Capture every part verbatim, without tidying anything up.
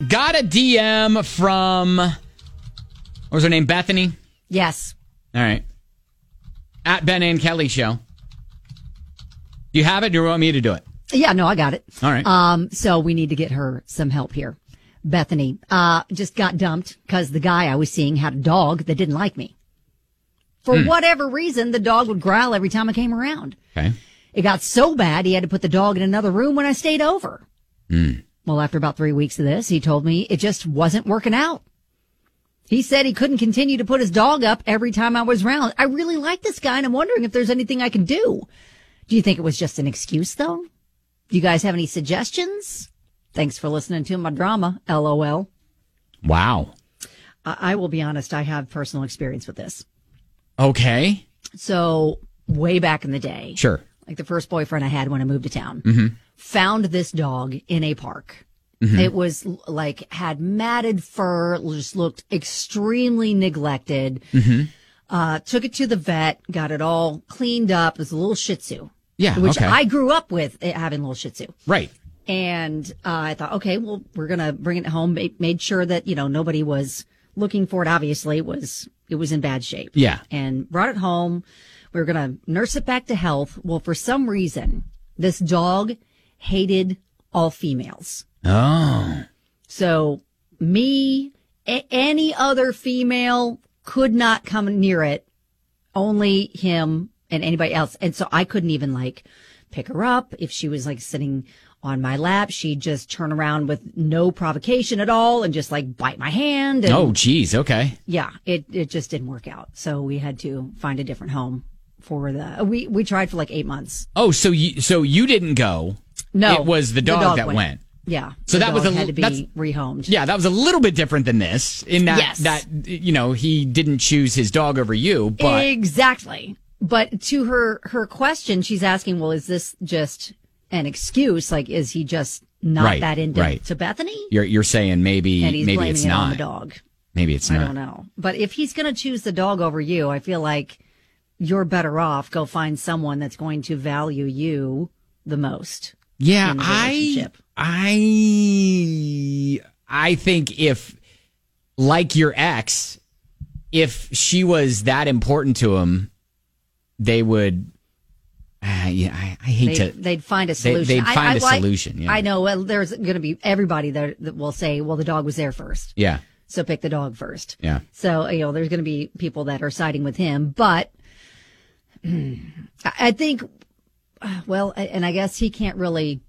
got a D M from, what was her name, Bethany? Yes. All right. At Ben and Kelly Show. Do you have it, or do you want me to do it? Yeah, no, I got it. All right. Um, so we need to get her some help here. Bethany uh, just got dumped because the guy I was seeing had a dog that didn't like me. For mm. whatever reason, the dog would growl every time I came around. Okay. It got so bad, he had to put the dog in another room when I stayed over. Mm. Well, after about three weeks of this, he told me it just wasn't working out. He said he couldn't continue to put his dog up every time I was around. I really like this guy, and I'm wondering if there's anything I can do. Do you think it was just an excuse, though? Do you guys have any suggestions? Thanks for listening to my drama, LOL. Wow. I, I will be honest, I have personal experience with this. Okay. So, way back in the day. Sure. Like the first boyfriend I had when I moved to town. Mm-hmm. Found this dog in a park. Mm-hmm. It was like, had matted fur, just looked extremely neglected. Mm-hmm. Uh, took it to the vet, got it all cleaned up. It was a little Shih Tzu. Yeah, Which okay. I grew up with, having a little Shih Tzu. Right. And uh, I thought, okay, well, we're going to bring it home. Made sure that, you know, nobody was looking for it. Obviously, it was, it was in bad shape. Yeah. And brought it home. We were going to nurse it back to health. Well, for some reason, this dog hated all females. Oh. So me, a- any other female could not come near it. Only him and anybody else. And so I couldn't even like pick her up. If she was like sitting on my lap, she'd just turn around with no provocation at all and just like bite my hand. And, oh, geez. Okay. Yeah, it, it just didn't work out. So we had to find a different home for the, we, we tried for like eight months. Oh, so you, so you didn't go. No. It was the dog, the dog that went. went. Yeah. So that was a had to be that's, rehomed. Yeah, that was a little bit different than this in that, yes. that, you know, he didn't choose his dog over you, but. Exactly. But to her, her question, she's asking, well, is this just an excuse? Like, is he just not right, that into right. to Bethany? You're you're saying maybe and he's maybe blaming it's it not on the dog. Maybe it's I not. don't know. But if he's going to choose the dog over you, I feel like you're better off. Go find someone that's going to value you the most. Yeah, in the I I I think if, like your ex, if she was that important to him, they would. Uh, yeah, I, I hate they'd, to. They'd find a solution. They, would find I, I, a well, solution. Yeah. I know. Well, there's going to be everybody there that will say, "Well, the dog was there first. Yeah. So pick the dog first. Yeah. So you know, there's going to be people that are siding with him, but I think, well, and I guess he can't really.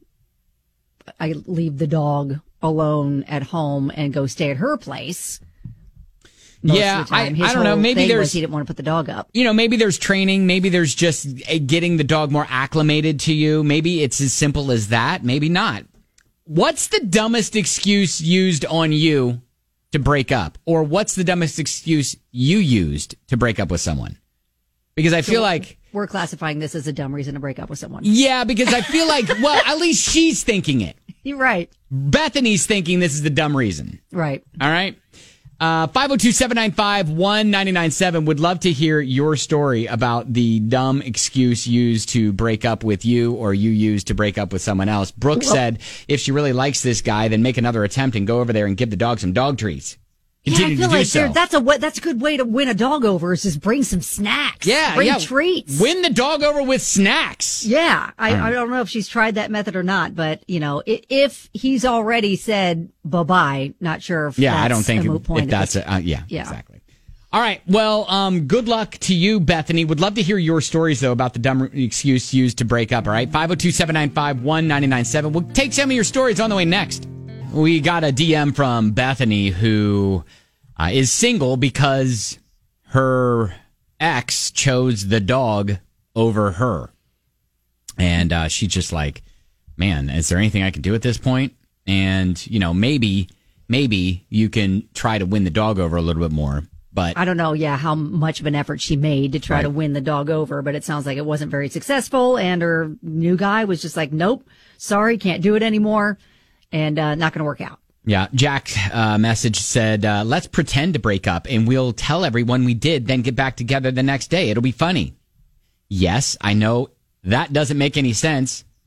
I leave the dog alone at home and go stay at her place. Most yeah, of the time. I, His I don't know. whole Maybe thing there's was he didn't want to put the dog up. You know, maybe there's training. Maybe there's just uh, getting the dog more acclimated to you. Maybe it's as simple as that. Maybe not. What's the dumbest excuse used on you to break up, or what's the dumbest excuse you used to break up with someone? Because I So feel like we're classifying this as a dumb reason to break up with someone. Yeah, because I feel like, well, at least she's thinking it. You're right. Bethany's thinking this is the dumb reason. Right. All right. Uh, five oh two, seven nine five, one nine nine seven. Would love to hear your story about the dumb excuse used to break up with you or you used to break up with someone else. Brooke well, said if she really likes this guy, then make another attempt and go over there and give the dog some dog treats. Continue yeah, I feel to do like so. that's a that's a good way to win a dog over is just bring some snacks. Yeah, bring yeah. treats. Win the dog over with snacks. Yeah, I, right. I don't know if she's tried that method or not, but you know, if, if he's already said bye bye, not sure if yeah, that's I don't think a moot if, point if that's this, a, uh, yeah, yeah, exactly. All right, well, um, good luck to you, Bethany. Would love to hear your stories though about the dumb excuse used to break up. All right, five oh two, seven nine five, one nine nine seven. We'll take some of your stories on the way next. We got a D M from Bethany who. Uh, is single because her ex chose the dog over her. And uh, she's just like, man, is there anything I can do at this point? And, you know, maybe, maybe you can try to win the dog over a little bit more. But I don't know, yeah, how much of an effort she made to try right. to win the dog over, but it sounds like it wasn't very successful. And her new guy was just like, nope, sorry, can't do it anymore. And uh, not going to work out. Yeah, Jack's uh, message said, uh, let's pretend to break up and we'll tell everyone we did, then get back together the next day. It'll be funny. Yes, I know that doesn't make any sense,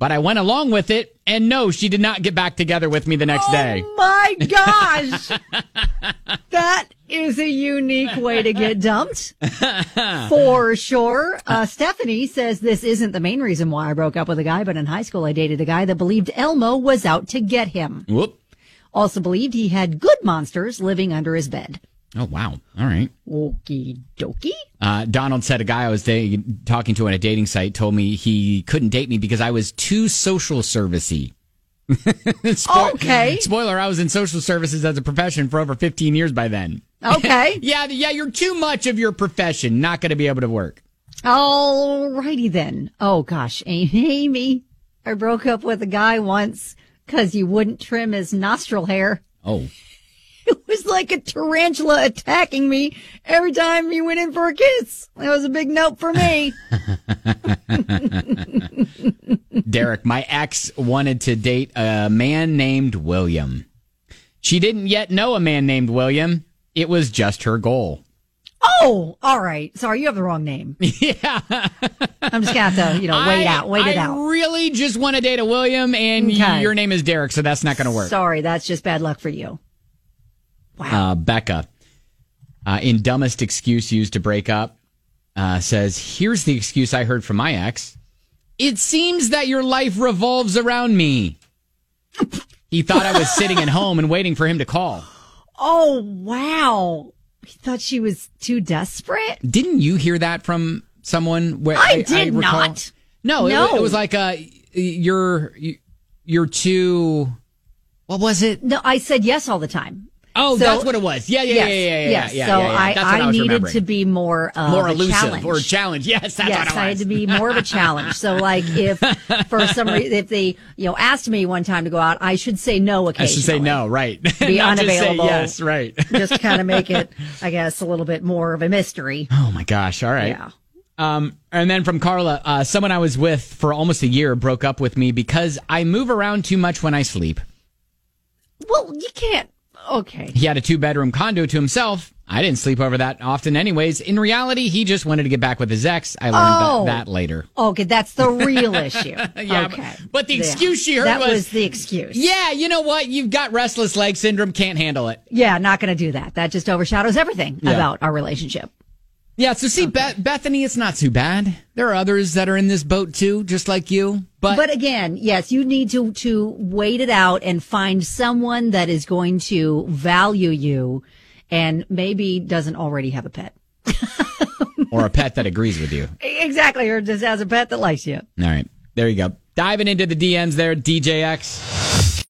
But I went along with it, and no, she did not get back together with me the next oh day. Oh my gosh. That is a unique way to get dumped. For sure. Uh, Stephanie says this isn't the main reason why I broke up with a guy, but in high school I dated a guy that believed Elmo was out to get him. Whoop. Also believed he had good monsters living under his bed. Oh, wow. All right. Okie dokie. Uh, Donald said a guy I was da- talking to on a dating site told me he couldn't date me because I was too social servicey. Spo- okay. Spoiler, I was in social services as a profession for over fifteen years by then. Okay. yeah, yeah, you're too much of your profession. Not going to be able to work. Alrighty then. Oh, gosh. Amy, I broke up with a guy once because you wouldn't trim his nostril hair. Oh. It was like a tarantula attacking me every time he went in for a kiss. That was a big nope for me. Derek, my ex wanted to date a man named William. She didn't yet know a man named William. It was just her goal. Oh, all right. Sorry, you have the wrong name. Yeah. I'm just going to have to, you know, wait I, out, wait it I out. I really just want to date a William, and Okay. y- your name is Derek, so that's not going to work. Sorry, that's just bad luck for you. Wow. Uh, Becca, uh, in dumbest excuse used to break up, uh, says, here's the excuse I heard from my ex. It seems that your life revolves around me. He thought I was sitting at home and waiting for him to call. Oh, wow. He thought she was too desperate? Didn't you hear that from someone? Where I did recall- not. No, No. It, it was like, uh, you're, you're too, what was it? No, I said yes all the time. Oh, So- that's what it was. Yeah, yeah, yes, yeah, yeah, yeah, yes. yeah, so yeah, yeah. I, That's what I, I was needed remembering. to be more of more a elusive challenge. or a challenge. Yes, that's yes, what it was. I had to be more of a challenge. So, like, if for some reason, if they, you know, asked me one time to go out, I should say no I occasionally. should say no, right? Be Not unavailable. Just say yes, right? Just kind of make it, I guess, a little bit more of a mystery. Oh my gosh! All right. Yeah. Um, and then from Carla, uh, someone I was with for almost a year broke up with me because I move around too much when I sleep. Well, you can't. Okay. He had a two-bedroom condo to himself. I didn't sleep over that often anyways. In reality, he just wanted to get back with his ex. I learned Oh. that, that later. Okay, that's the real issue. Yeah, okay. but- but the Yeah. excuse she heard that was- was the excuse. Yeah, you know what? You've got restless leg syndrome. Can't handle it. Yeah, not going to do that. That just overshadows everything Yeah. about our relationship. Yeah, so see, Beth- Bethany, it's not too bad. There are others that are in this boat too, just like you. But, But again, yes, you need to to wait it out and find someone that is going to value you and maybe doesn't already have a pet. or a pet that agrees with you. Exactly, or just has a pet that likes you. All right, there you go. Diving into the D Ms there, D J X.